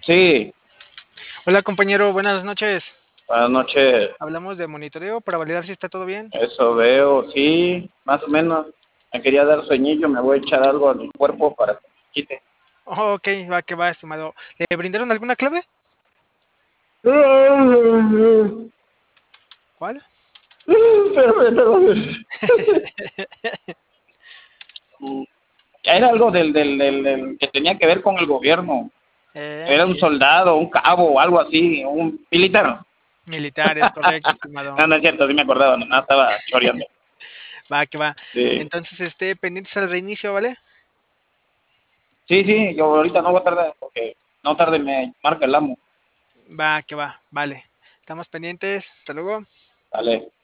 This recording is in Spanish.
Sí, Hola compañero, buenas noches. buenas noches. Hablamos de monitoreo para validar si está todo bien. Eso veo, sí, más o menos. Me quería dar sueñillo, me voy a echar algo en el cuerpo para que me quite. Oh, ok, va que va, estimado. ¿Le brindaron alguna clave? ¿Cuál? Era algo del que tenía que ver con el gobierno. Era un Sí, soldado, un cabo o algo así, un militar. militar, es correcto, estimado. No, no es cierto, sí me acordaba, no estaba choreando. Va que va. Sí, Entonces, esté pendientes al reinicio, ¿vale? sí, sí, yo ahorita no voy a tardar porque no tarde me marca el amo. Va que va, vale. Estamos pendientes. Hasta luego. Vale.